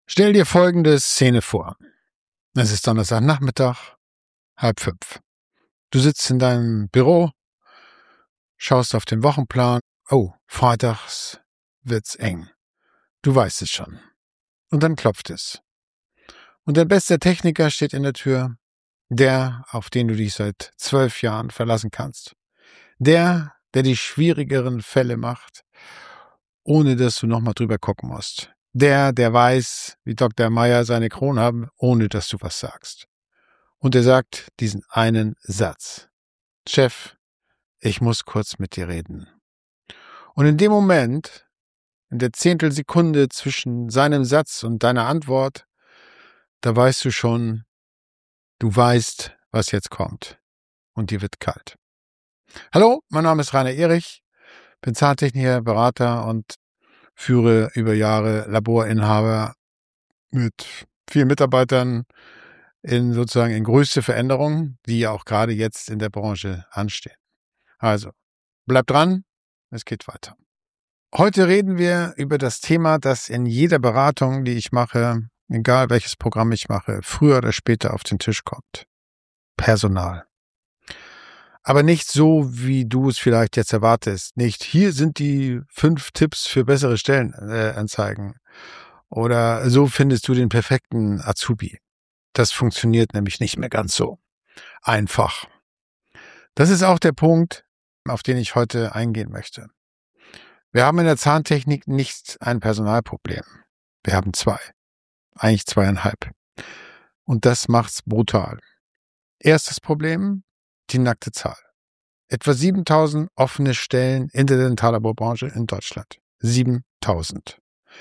Stell dir folgende Szene vor. Es ist Donnerstagnachmittag, 4:30. Du sitzt in deinem Büro, schaust auf den Wochenplan. Oh, freitags wird's eng. Du weißt es schon. Und dann klopft es. Und dein bester Techniker steht in der Tür. Der, auf den du dich seit 12 Jahren verlassen kannst. Der die schwierigeren Fälle macht, ohne dass du nochmal drüber gucken musst. Der weiß, wie Dr. Meyer seine Krone haben, ohne dass du was sagst. Und er sagt diesen einen Satz. Chef, ich muss kurz mit dir reden. Und in dem Moment, in der Zehntelsekunde zwischen seinem Satz und deiner Antwort, da weißt du schon, du weißt, was jetzt kommt. Und dir wird kalt. Hallo, mein Name ist Rainer Erich, bin Zahntechniker, Berater und führe über Jahre Laborinhaber mit 4 Mitarbeitern in größte Veränderungen, die ja auch gerade jetzt in der Branche anstehen. Also, bleib dran, es geht weiter. Heute reden wir über das Thema, das in jeder Beratung, die ich mache, egal welches Programm ich mache, früher oder später auf den Tisch kommt. Personal. Aber nicht so, wie du es vielleicht jetzt erwartest. Nicht, hier sind die 5 Tipps für bessere Stellenanzeigen. Oder so findest du den perfekten Azubi. Das funktioniert nämlich nicht mehr ganz so einfach. Das ist auch der Punkt, auf den ich heute eingehen möchte. Wir haben in der Zahntechnik nicht ein Personalproblem. Wir haben 2. Eigentlich 2,5. Und das macht's brutal. Erstes Problem, die nackte Zahl. Etwa 7.000 offene Stellen in der Dentallaborbranche in Deutschland. 7.000.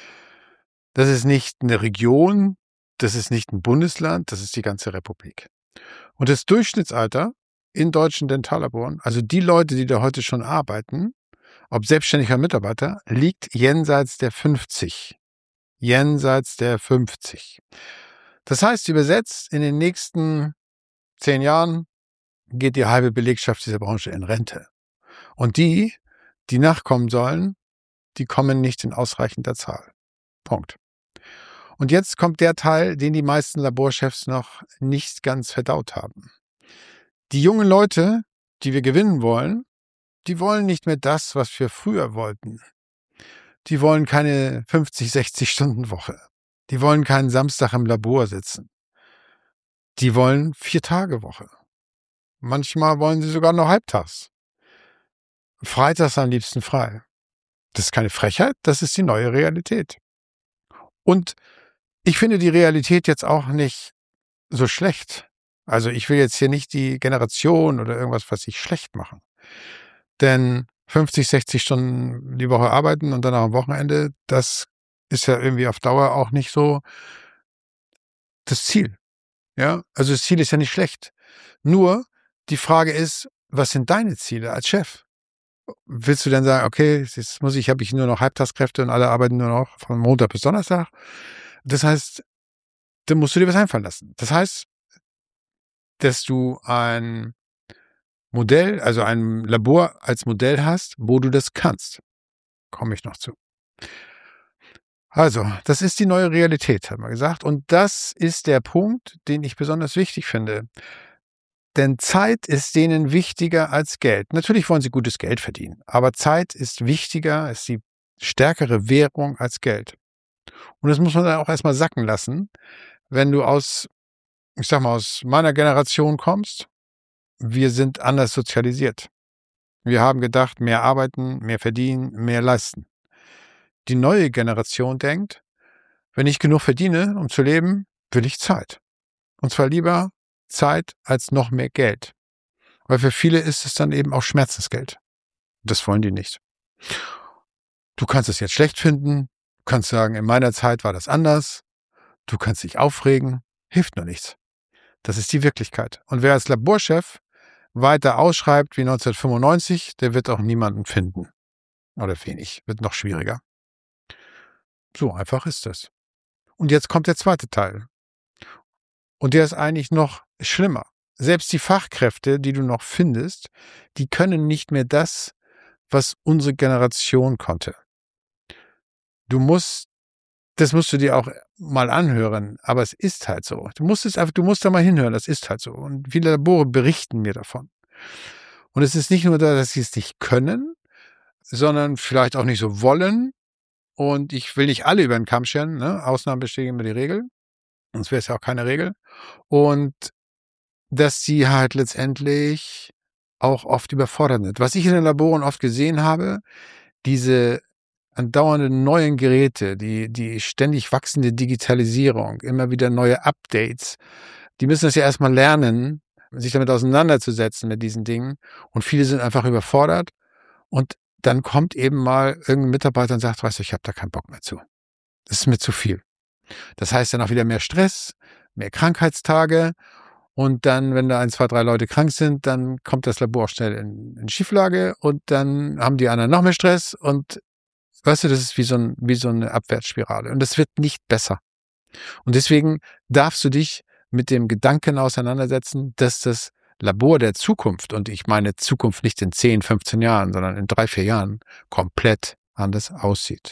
Das ist nicht eine Region, das ist nicht ein Bundesland, das ist die ganze Republik. Und das Durchschnittsalter in deutschen Dentallaboren, also die Leute, die da heute schon arbeiten, ob selbstständiger Mitarbeiter, liegt jenseits der 50. Jenseits der 50. Das heißt, übersetzt, in den nächsten 10 Jahren geht die halbe Belegschaft dieser Branche in Rente. Und die nachkommen sollen, die kommen nicht in ausreichender Zahl. Punkt. Und jetzt kommt der Teil, den die meisten Laborchefs noch nicht ganz verdaut haben. Die jungen Leute, die wir gewinnen wollen, die wollen nicht mehr das, was wir früher wollten. Die wollen keine 50, 60-Stunden-Woche. Die wollen keinen Samstag im Labor sitzen. Die wollen 4-Tage-Woche. Manchmal wollen sie sogar noch halbtags. Freitags am liebsten frei. Das ist keine Frechheit, das ist die neue Realität. Und ich finde die Realität jetzt auch nicht so schlecht. Also ich will jetzt hier nicht die Generation oder irgendwas, was ich schlecht machen. Denn 50, 60 Stunden die Woche arbeiten und dann am Wochenende, das ist ja irgendwie auf Dauer auch nicht so das Ziel. Ja, also das Ziel ist ja nicht schlecht. Nur die Frage ist, was sind deine Ziele als Chef? Willst du dann sagen, okay, jetzt habe ich nur noch Halbtagskräfte und alle arbeiten nur noch von Montag bis Donnerstag? Das heißt, dann musst du dir was einfallen lassen. Das heißt, dass du ein Modell, also ein Labor als Modell hast, wo du das kannst. Komme ich noch zu. Also, das ist die neue Realität, haben wir gesagt. Und das ist der Punkt, den ich besonders wichtig finde. Denn Zeit ist denen wichtiger als Geld. Natürlich wollen sie gutes Geld verdienen, aber Zeit ist wichtiger, ist die stärkere Währung als Geld. Und das muss man dann auch erstmal sacken lassen, wenn du aus meiner Generation kommst. Wir sind anders sozialisiert. Wir haben gedacht, mehr arbeiten, mehr verdienen, mehr leisten. Die neue Generation denkt, wenn ich genug verdiene, um zu leben, will ich Zeit. Und zwar lieber Zeit als noch mehr Geld. Weil für viele ist es dann eben auch Schmerzensgeld. Das wollen die nicht. Du kannst es jetzt schlecht finden, du kannst sagen, in meiner Zeit war das anders, du kannst dich aufregen, hilft nur nichts. Das ist die Wirklichkeit. Und wer als Laborchef weiter ausschreibt wie 1995, der wird auch niemanden finden. Oder wenig, wird noch schwieriger. So einfach ist das. Und jetzt kommt der zweite Teil. Und der ist eigentlich noch schlimmer. Selbst die Fachkräfte, die du noch findest, die können nicht mehr das, was unsere Generation konnte. Du musst Das musst du dir auch mal anhören, aber es ist halt so. Du musst da mal hinhören, das ist halt so. Und viele Labore berichten mir davon. Und es ist nicht nur da, dass sie es nicht können, sondern vielleicht auch nicht so wollen. Und ich will nicht alle über den Kamm scheren, ne? Ausnahmen bestätigen immer die Regel. Sonst wäre es ja auch keine Regel. Und dass sie halt letztendlich auch oft überfordert sind. Was ich in den Laboren oft gesehen habe, diese andauernden neuen Geräte, die ständig wachsende Digitalisierung, immer wieder neue Updates, die müssen das ja erstmal lernen, sich damit auseinanderzusetzen mit diesen Dingen. Und viele sind einfach überfordert. Und dann kommt eben mal irgendein Mitarbeiter und sagt, weißt du, ich habe da keinen Bock mehr zu. Das ist mir zu viel. Das heißt dann auch wieder mehr Stress, mehr Krankheitstage. Und dann, wenn da 1, 2, 3 Leute krank sind, dann kommt das Labor auch schnell in Schieflage und dann haben die anderen noch mehr Stress und weißt du, das ist wie so eine Abwärtsspirale und das wird nicht besser. Und deswegen darfst du dich mit dem Gedanken auseinandersetzen, dass das Labor der Zukunft, und ich meine Zukunft nicht in 10, 15 Jahren, sondern in 3, 4 Jahren, komplett anders aussieht.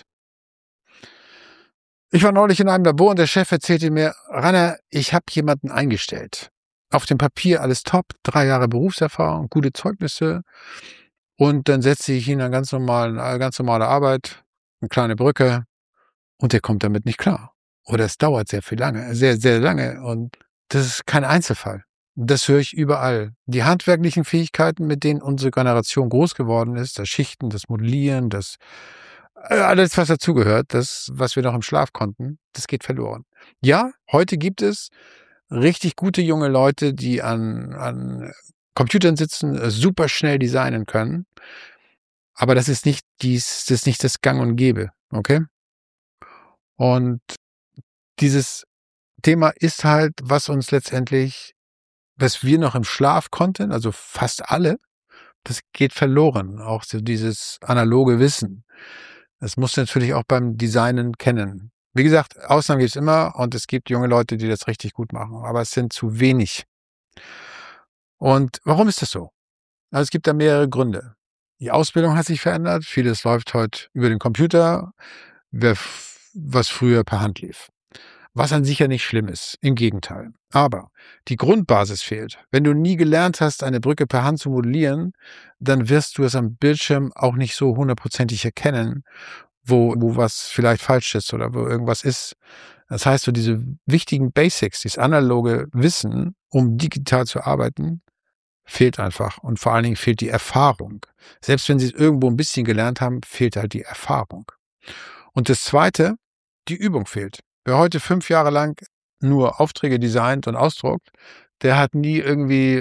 Ich war neulich in einem Labor und der Chef erzählte mir, Rainer, ich habe jemanden eingestellt. Auf dem Papier alles top, 3 Jahre Berufserfahrung, gute Zeugnisse und dann setze ich ihn an ganz normale Arbeit, eine kleine Brücke und der kommt damit nicht klar. Oder es dauert sehr, sehr lange und das ist kein Einzelfall. Das höre ich überall. Die handwerklichen Fähigkeiten, mit denen unsere Generation groß geworden ist, das Schichten, das Modellieren, das alles, was dazugehört, das, was wir noch im Schlaf konnten, das geht verloren. Ja, heute gibt es richtig gute junge Leute, die an Computern sitzen, super schnell designen können. Aber das ist nicht das Gang und Gäbe, okay? Und dieses Thema ist halt, was wir noch im Schlaf konnten, also fast alle, das geht verloren. Auch so dieses analoge Wissen. Das musst du natürlich auch beim Designen kennen. Wie gesagt, Ausnahmen gibt es immer und es gibt junge Leute, die das richtig gut machen, aber es sind zu wenig. Und warum ist das so? Also es gibt da mehrere Gründe. Die Ausbildung hat sich verändert. Vieles läuft heute über den Computer, was früher per Hand lief. Was an sich ja nicht schlimm ist. Im Gegenteil. Aber die Grundbasis fehlt. Wenn du nie gelernt hast, eine Brücke per Hand zu modellieren, dann wirst du es am Bildschirm auch nicht so hundertprozentig erkennen, wo was vielleicht falsch ist oder wo irgendwas ist. Das heißt, so diese wichtigen Basics, dieses analoge Wissen, um digital zu arbeiten, fehlt einfach. Und vor allen Dingen fehlt die Erfahrung. Selbst wenn sie es irgendwo ein bisschen gelernt haben, fehlt halt die Erfahrung. Und das Zweite, die Übung fehlt. Wer heute 5 Jahre lang nur Aufträge designt und ausdruckt, der hat nie irgendwie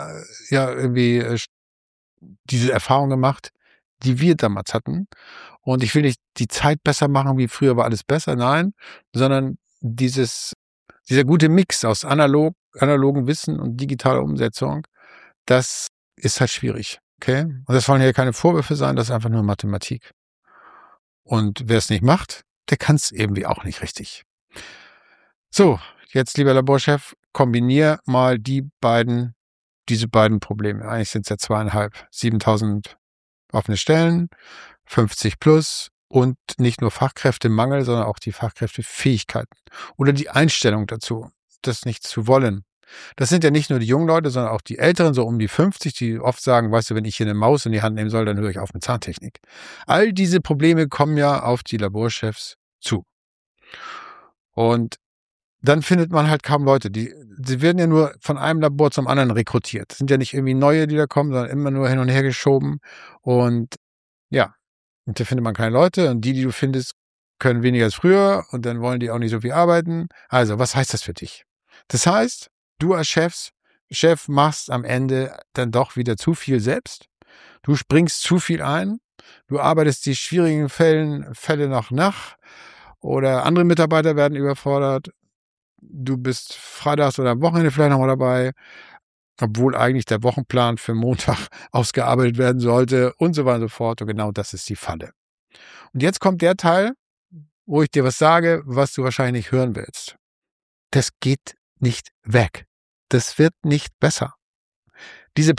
diese Erfahrung gemacht, die wir damals hatten. Und ich will nicht die Zeit besser machen, wie früher war alles besser, nein, sondern dieser gute Mix aus analogen Wissen und digitaler Umsetzung, das ist halt schwierig, okay? Und das sollen ja keine Vorwürfe sein, das ist einfach nur Mathematik. Und wer es nicht macht, der kann es irgendwie auch nicht richtig. So, jetzt, lieber Laborchef, kombinier mal diese beiden Probleme. Eigentlich sind es ja 2,5. 7.000 offene Stellen, 50 plus und nicht nur Fachkräftemangel, sondern auch die Fachkräftefähigkeiten oder die Einstellung dazu, das nicht zu wollen. Das sind ja nicht nur die jungen Leute, sondern auch die Älteren, so um die 50, die oft sagen, weißt du, wenn ich hier eine Maus in die Hand nehmen soll, dann höre ich auf mit Zahntechnik. All diese Probleme kommen ja auf die Laborchefs zu. Und dann findet man halt kaum Leute. Sie werden ja nur von einem Labor zum anderen rekrutiert. Das sind ja nicht irgendwie neue, die da kommen, sondern immer nur hin und her geschoben. Und ja, und da findet man keine Leute. Und die du findest, können weniger als früher. Und dann wollen die auch nicht so viel arbeiten. Also, was heißt das für dich? Das heißt, du als Chef machst am Ende dann doch wieder zu viel selbst. Du springst zu viel ein. Du arbeitest die schwierigen Fälle noch nach. Oder andere Mitarbeiter werden überfordert. Du bist freitags oder am Wochenende vielleicht nochmal dabei, obwohl eigentlich der Wochenplan für Montag ausgearbeitet werden sollte und so weiter und so fort. Und genau das ist die Falle. Und jetzt kommt der Teil, wo ich dir was sage, was du wahrscheinlich nicht hören willst. Das geht nicht weg. Das wird nicht besser. Diese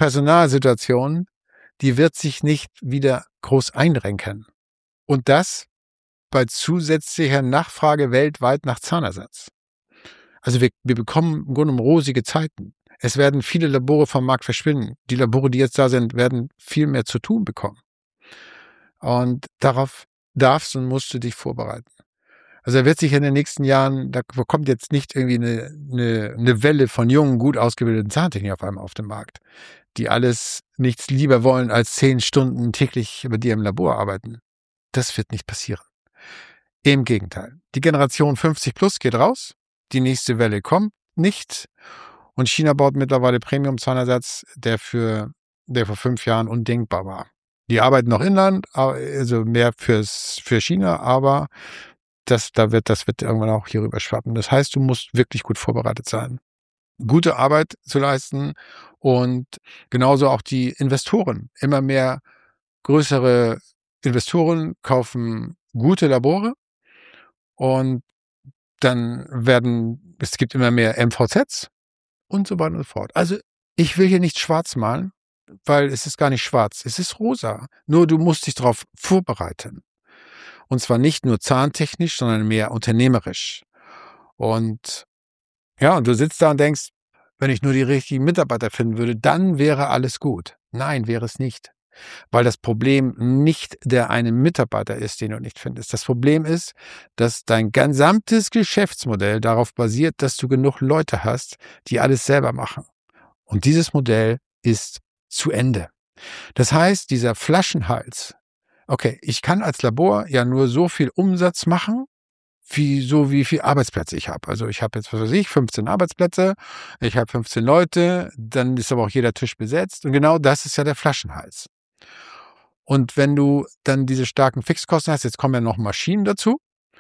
Personalsituation, die wird sich nicht wieder groß einrenken. Und das bei zusätzlicher Nachfrage weltweit nach Zahnersatz. Also wir bekommen im Grunde rosige Zeiten. Es werden viele Labore vom Markt verschwinden. Die Labore, die jetzt da sind, werden viel mehr zu tun bekommen. Und darauf darfst und musst du dich vorbereiten. Also er wird sich in den nächsten Jahren, da kommt jetzt nicht irgendwie eine Welle von jungen, gut ausgebildeten Zahntechnikern auf einmal auf den Markt, die alles nichts lieber wollen, als 10 Stunden täglich bei dir im Labor arbeiten. Das wird nicht passieren. Im Gegenteil. Die Generation 50 plus geht raus, die nächste Welle kommt nicht und China baut mittlerweile Premium-Zahnersatz, der vor 5 Jahren undenkbar war. Die arbeiten noch inland, also mehr für China, aber das wird irgendwann auch hier rüber schwappen. Das heißt, du musst wirklich gut vorbereitet sein, gute Arbeit zu leisten und genauso auch die Investoren. Immer mehr größere Investoren kaufen gute Labore und es gibt immer mehr MVZs und so weiter und so fort. Also ich will hier nicht schwarz malen, weil es ist gar nicht schwarz, es ist rosa. Nur du musst dich darauf vorbereiten. Und zwar nicht nur zahntechnisch, sondern mehr unternehmerisch. Und ja, und du sitzt da und denkst, wenn ich nur die richtigen Mitarbeiter finden würde, dann wäre alles gut. Nein, wäre es nicht. Weil das Problem nicht der eine Mitarbeiter ist, den du nicht findest. Das Problem ist, dass dein gesamtes Geschäftsmodell darauf basiert, dass du genug Leute hast, die alles selber machen. Und dieses Modell ist zu Ende. Das heißt, dieser Flaschenhals, okay, ich kann als Labor ja nur so viel Umsatz machen, wie viel Arbeitsplätze ich habe. Also ich habe jetzt, 15 Arbeitsplätze, ich habe 15 Leute, dann ist aber auch jeder Tisch besetzt. Und genau das ist ja der Flaschenhals. Und wenn du dann diese starken Fixkosten hast, jetzt kommen ja noch Maschinen dazu.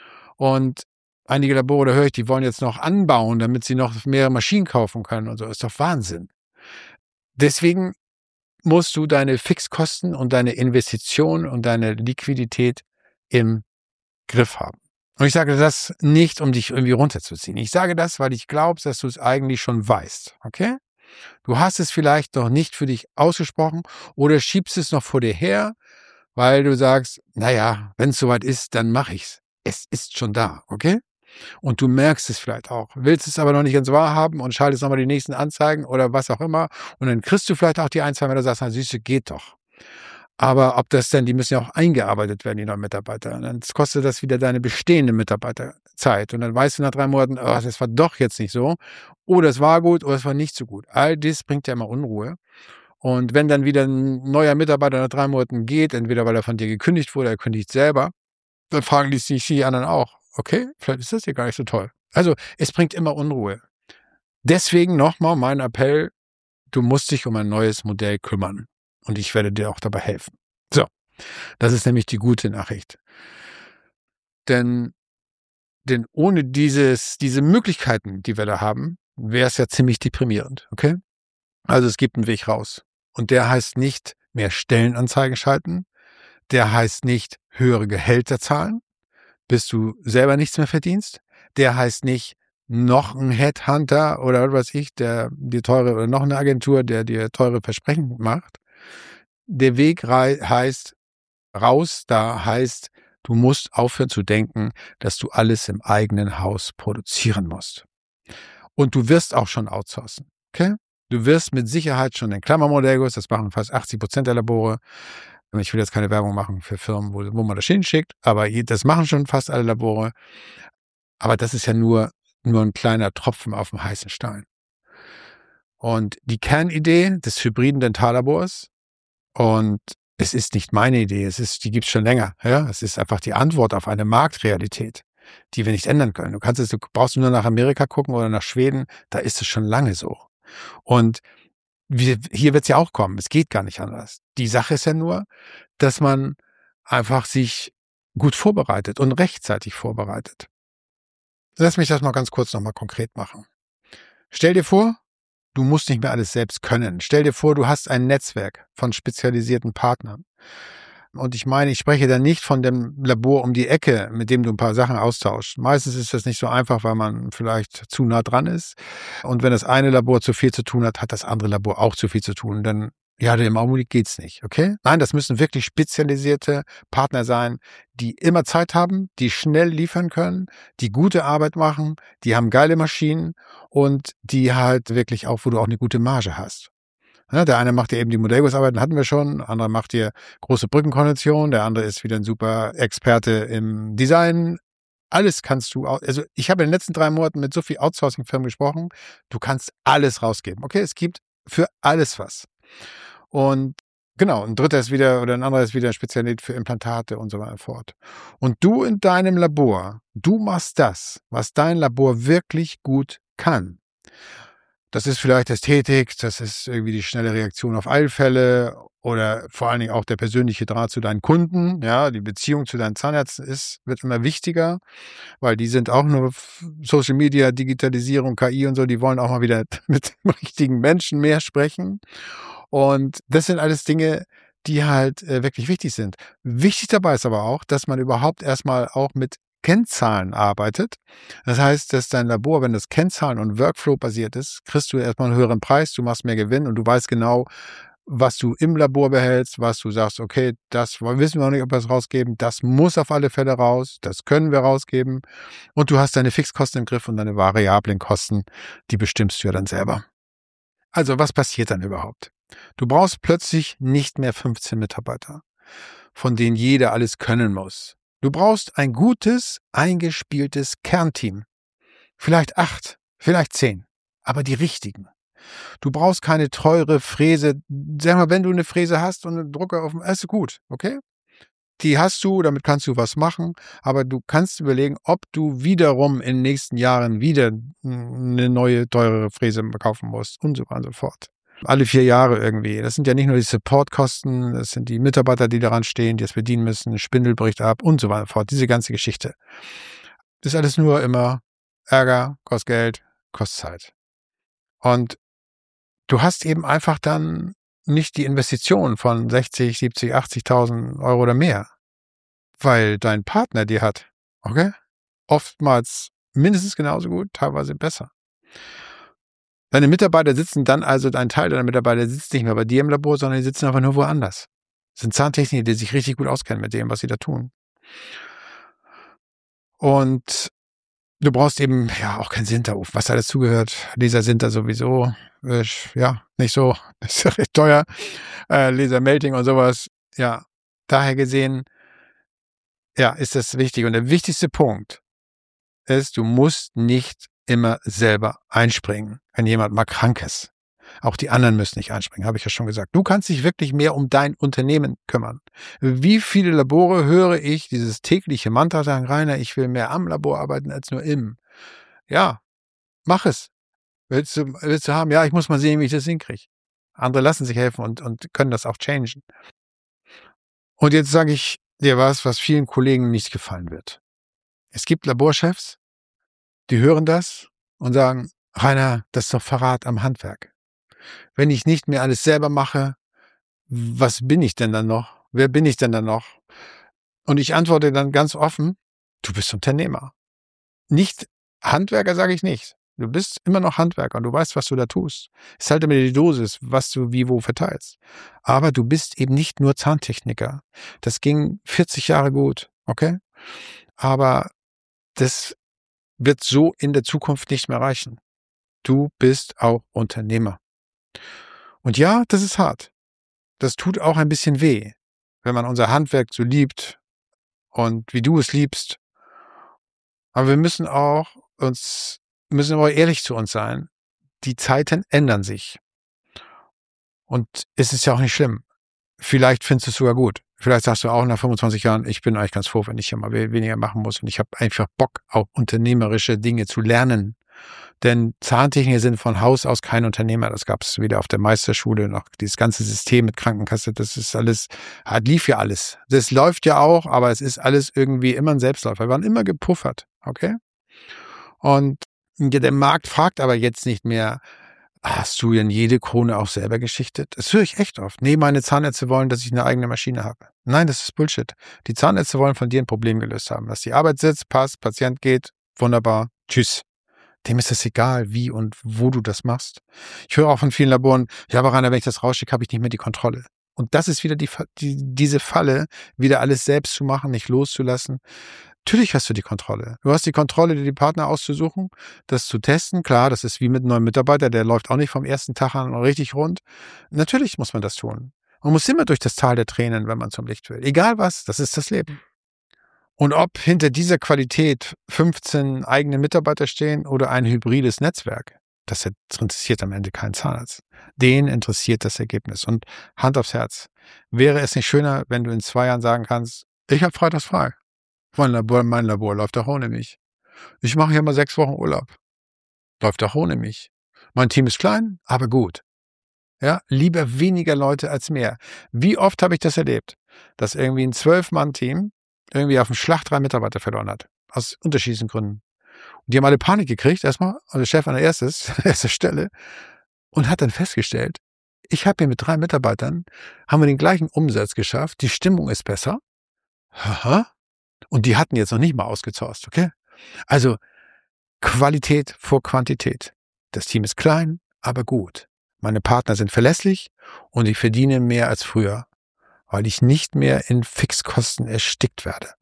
Und einige Labore, da höre ich, die wollen jetzt noch anbauen, damit sie noch mehrere Maschinen kaufen können. Und so ist doch Wahnsinn. Deswegen musst du deine Fixkosten und deine Investition und deine Liquidität im Griff haben. Und ich sage das nicht, um dich irgendwie runterzuziehen. Ich sage das, weil ich glaube, dass du es eigentlich schon weißt. Okay? Du hast es vielleicht noch nicht für dich ausgesprochen oder schiebst es noch vor dir her, weil du sagst, naja, wenn es soweit ist, dann mache ich's. Es ist schon da, okay? Und du merkst es vielleicht auch, willst es aber noch nicht ganz wahr haben und schaltest nochmal die nächsten Anzeigen oder was auch immer und dann kriegst du vielleicht auch die 1, 2 Mal, du sagst, na süße, geht doch. Aber ob das denn, die müssen ja auch eingearbeitet werden, die neuen Mitarbeiter. Und dann kostet das wieder deine bestehende Mitarbeiterzeit. Und dann weißt du nach 3 Monaten, oh, das war doch jetzt nicht so. Oder es war gut, oder es war nicht so gut. All das bringt ja immer Unruhe. Und wenn dann wieder ein neuer Mitarbeiter nach 3 Monaten geht, entweder weil er von dir gekündigt wurde, er kündigt selber, dann fragen die anderen auch, okay, vielleicht ist das hier gar nicht so toll. Also es bringt immer Unruhe. Deswegen nochmal mein Appell, du musst dich um ein neues Modell kümmern. Und ich werde dir auch dabei helfen. So, das ist nämlich die gute Nachricht. Denn ohne diese Möglichkeiten, die wir da haben, wäre es ja ziemlich deprimierend. Okay? Also es gibt einen Weg raus. Und der heißt nicht mehr Stellenanzeigen schalten. Der heißt nicht höhere Gehälter zahlen, bis du selber nichts mehr verdienst. Der heißt nicht noch ein Headhunter oder was weiß ich, der dir teure, oder noch eine Agentur, der dir teure Versprechen macht. Der Weg heißt raus, da heißt, du musst aufhören zu denken, dass du alles im eigenen Haus produzieren musst. Und du wirst auch schon outsourcen, okay? Du wirst mit Sicherheit schon den Klammermodellguss, das machen fast 80% der Labore. Ich will jetzt keine Werbung machen für Firmen, wo man das hinschickt, aber das machen schon fast alle Labore. Aber das ist ja nur ein kleiner Tropfen auf dem heißen Stein. Und die Kernidee des hybriden Dentallabors, und es ist nicht meine Idee, die gibt's schon länger. Ja? Es ist einfach die Antwort auf eine Marktrealität, die wir nicht ändern können. Du brauchst nur nach Amerika gucken oder nach Schweden, da ist es schon lange so. Und hier wird's ja auch kommen, es geht gar nicht anders. Die Sache ist ja nur, dass man einfach sich gut vorbereitet und rechtzeitig vorbereitet. Lass mich das mal ganz kurz nochmal konkret machen. Stell dir vor, du musst nicht mehr alles selbst können. Stell dir vor, du hast ein Netzwerk von spezialisierten Partnern. Und ich meine, ich spreche da nicht von dem Labor um die Ecke, mit dem du ein paar Sachen austauschst. Meistens ist das nicht so einfach, weil man vielleicht zu nah dran ist. Und wenn das eine Labor zu viel zu tun hat, hat das andere Labor auch zu viel zu tun. Dann Ja, im Augenblick geht's nicht, okay? Nein, das müssen wirklich spezialisierte Partner sein, die immer Zeit haben, die schnell liefern können, die gute Arbeit machen, die haben geile Maschinen und die halt wirklich auch, wo du auch eine gute Marge hast. Ja, der eine macht dir eben die Modellgussarbeiten, hatten wir schon, der andere macht dir große Brückenkondition, der andere ist wieder ein super Experte im Design. Alles kannst du, also ich habe in den letzten 3 Monaten mit so viel Outsourcing-Firmen gesprochen, du kannst alles rausgeben, okay? Es gibt für alles was. Und genau, ein dritter ist wieder, oder ein anderer ist wieder ein Spezialist für Implantate und so weiter und fort. Und du in deinem Labor, du machst das, was dein Labor wirklich gut kann. Das ist vielleicht Ästhetik, das ist irgendwie die schnelle Reaktion auf Eilfälle oder vor allen Dingen auch der persönliche Draht zu deinen Kunden. Ja, die Beziehung zu deinen Zahnärzten wird immer wichtiger, weil die sind auch nur Social Media, Digitalisierung, KI und so, die wollen auch mal wieder mit dem richtigen Menschen mehr sprechen. Und das sind alles Dinge, die halt wirklich wichtig sind. Wichtig dabei ist aber auch, dass man überhaupt erstmal auch mit Kennzahlen arbeitet. Das heißt, dass dein Labor, wenn das Kennzahlen- und Workflow-basiert ist, kriegst du erstmal einen höheren Preis, du machst mehr Gewinn und du weißt genau, was du im Labor behältst, was du sagst, okay, das wissen wir noch nicht, ob wir es rausgeben, das muss auf alle Fälle raus, das können wir rausgeben und du hast deine Fixkosten im Griff und deine variablen Kosten, die bestimmst du ja dann selber. Also was passiert dann überhaupt? Du brauchst plötzlich nicht mehr 15 Mitarbeiter, von denen jeder alles können muss. Du brauchst ein gutes, eingespieltes Kernteam. Vielleicht 8, vielleicht 10, aber die richtigen. Du brauchst keine teure Fräse. Sag mal, wenn du eine Fräse hast und einen Drucker auf dem, ist gut, okay? Die hast du, damit kannst du was machen, aber du kannst überlegen, ob du wiederum in den nächsten Jahren wieder eine neue, teurere Fräse kaufen musst und so weiter und so fort. Alle 4 Jahre irgendwie. Das sind ja nicht nur die Supportkosten, das sind die Mitarbeiter, die daran stehen, die es bedienen müssen, Spindel bricht ab und so weiter und so fort. Diese ganze Geschichte. Das ist alles nur immer Ärger, kostet Geld, kostet Zeit. Und du hast eben einfach dann nicht die Investition von 60, 70, 80.000 Euro oder mehr, weil dein Partner die hat. Okay? Oftmals mindestens genauso gut, teilweise besser. Deine Mitarbeiter sitzen dann, also ein Teil deiner Mitarbeiter sitzt nicht mehr bei dir im Labor, sondern die sitzen einfach nur woanders. Das sind Zahntechniker, die sich richtig gut auskennen mit dem, was sie da tun. Und du brauchst eben ja auch keinen Sinterofen, was da dazugehört. Laser Sinter sowieso, ja, nicht so, ist ja recht teuer. Laser Melting und sowas. Ja, daher gesehen, ja, ist das wichtig. Und der wichtigste Punkt ist, du musst nicht immer selber einspringen, wenn jemand mal krank ist. Auch die anderen müssen nicht einspringen, habe ich ja schon gesagt. Du kannst dich wirklich mehr um dein Unternehmen kümmern. Wie viele Labore höre ich dieses tägliche Mantra sagen, Rainer, ich will mehr am Labor arbeiten als nur im. Ja, mach es. Willst du haben? Ja, ich muss mal sehen, wie ich das hinkriege. Andere lassen sich helfen und können das auch changen. Und jetzt sage ich dir was vielen Kollegen nicht gefallen wird. Es gibt Laborchefs, die hören das und sagen, Rainer, das ist doch Verrat am Handwerk. Wenn ich nicht mehr alles selber mache, was bin ich denn dann noch? Wer bin ich denn dann noch? Und ich antworte dann ganz offen, du bist Unternehmer. Nicht Handwerker, sage ich nicht. Du bist immer noch Handwerker und du weißt, was du da tust. Es ist halt immer die Dosis, was du wie wo verteilst. Aber du bist eben nicht nur Zahntechniker. Das ging 40 Jahre gut, okay? Aber das wird so in der Zukunft nicht mehr reichen. Du bist auch Unternehmer. Und ja, das ist hart. Das tut auch ein bisschen weh, wenn man unser Handwerk so liebt und wie du es liebst. Aber wir müssen aber ehrlich zu uns sein. Die Zeiten ändern sich. Und es ist ja auch nicht schlimm. Vielleicht findest du es sogar gut. Vielleicht sagst du auch nach 25 Jahren, ich bin eigentlich ganz froh, wenn ich hier mal weniger machen muss. Und ich habe einfach Bock, auch unternehmerische Dinge zu lernen. Denn Zahntechniker sind von Haus aus kein Unternehmer. Das gab es weder auf der Meisterschule noch dieses ganze System mit Krankenkasse. Das ist alles, lief ja alles. Das läuft ja auch, aber es ist alles irgendwie immer ein Selbstläufer. Wir waren immer gepuffert, okay? Und der Markt fragt aber jetzt nicht mehr, hast du denn jede Krone auch selber geschichtet? Das höre ich echt oft. Nee, meine Zahnärzte wollen, dass ich eine eigene Maschine habe. Nein, das ist Bullshit. Die Zahnärzte wollen von dir ein Problem gelöst haben. Dass die Arbeit sitzt, passt, Patient geht, wunderbar, tschüss. Dem ist es egal, wie und wo du das machst. Ich höre auch von vielen Laboren, ja, aber Rainer, wenn ich das rausschicke, habe ich nicht mehr die Kontrolle. Und das ist wieder diese Falle, wieder alles selbst zu machen, nicht loszulassen. Natürlich hast du die Kontrolle. Du hast die Kontrolle, dir die Partner auszusuchen, das zu testen. Klar, das ist wie mit einem neuen Mitarbeiter, der läuft auch nicht vom ersten Tag an richtig rund. Natürlich muss man das tun. Man muss immer durch das Tal der Tränen, wenn man zum Licht will. Egal was, das ist das Leben. Und ob hinter dieser Qualität 15 eigene Mitarbeiter stehen oder ein hybrides Netzwerk, das interessiert am Ende keinen Zahnarzt. Den interessiert das Ergebnis. Und Hand aufs Herz, wäre es nicht schöner, wenn du in 2 Jahren sagen kannst, ich habe freitags frei. Mein Labor läuft auch ohne mich. Ich mache hier mal 6 Wochen Urlaub. Läuft auch ohne mich. Mein Team ist klein, aber gut. Ja, lieber weniger Leute als mehr. Wie oft habe ich das erlebt, dass irgendwie ein 12-Mann-Team irgendwie auf dem Schlag 3 Mitarbeiter verloren hat. Aus unterschiedlichen Gründen. Und die haben alle Panik gekriegt, erstmal, also der Chef an erster Stelle, und hat dann festgestellt, ich habe hier mit 3 Mitarbeitern, haben wir den gleichen Umsatz geschafft, die Stimmung ist besser. Haha. Und die hatten jetzt noch nicht mal ausgezahlt, okay? Also Qualität vor Quantität. Das Team ist klein, aber gut. Meine Partner sind verlässlich und ich verdiene mehr als früher, weil ich nicht mehr in Fixkosten erstickt werde.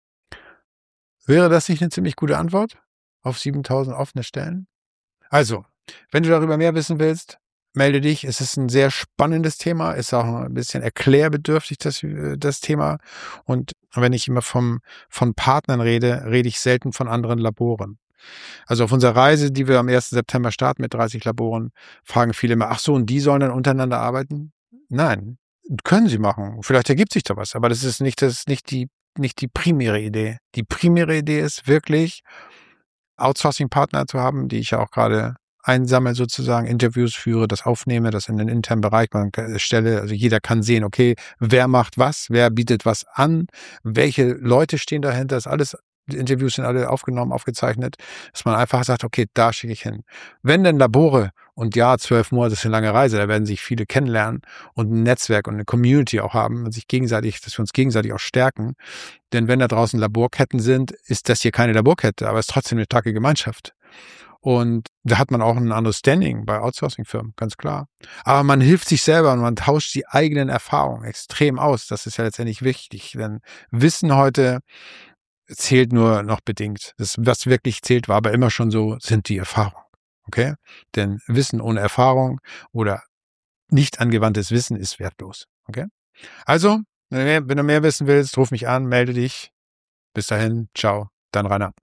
Wäre das nicht eine ziemlich gute Antwort auf 7.000 offene Stellen? Also, wenn du darüber mehr wissen willst, melde dich. Es ist ein sehr spannendes Thema, ist auch ein bisschen erklärbedürftig, das Thema. Und wenn ich immer von Partnern rede, rede ich selten von anderen Laboren. Also auf unserer Reise, die wir am 1. September starten mit 30 Laboren, fragen viele immer, ach so, und die sollen dann untereinander arbeiten? Nein, können sie machen. Vielleicht ergibt sich da was, aber das ist nicht die primäre Idee. Die primäre Idee ist wirklich, Outsourcing-Partner zu haben, die ich ja auch gerade einsammle sozusagen, Interviews führe, das aufnehme, das in den internen Bereich stelle. Also jeder kann sehen, okay, wer macht was, wer bietet was an, welche Leute stehen dahinter, ist alles, die Interviews sind alle aufgenommen, aufgezeichnet, dass man einfach sagt, okay, da schicke ich hin. Wenn denn Labore, und ja, 12 Monate ist eine lange Reise, da werden sich viele kennenlernen und ein Netzwerk und eine Community auch haben und sich gegenseitig, dass wir uns gegenseitig auch stärken. Denn wenn da draußen Laborketten sind, ist das hier keine Laborkette, aber es ist trotzdem eine starke Gemeinschaft. Und da hat man auch ein anderes Standing bei Outsourcing-Firmen, ganz klar. Aber man hilft sich selber und man tauscht die eigenen Erfahrungen extrem aus. Das ist ja letztendlich wichtig, denn Wissen heute zählt nur noch bedingt. Das, was wirklich zählt, war aber immer schon so, sind die Erfahrungen. Okay? Denn Wissen ohne Erfahrung oder nicht angewandtes Wissen ist wertlos. Okay? Also, wenn du mehr wissen willst, ruf mich an, melde dich. Bis dahin, ciao, dein Rainer.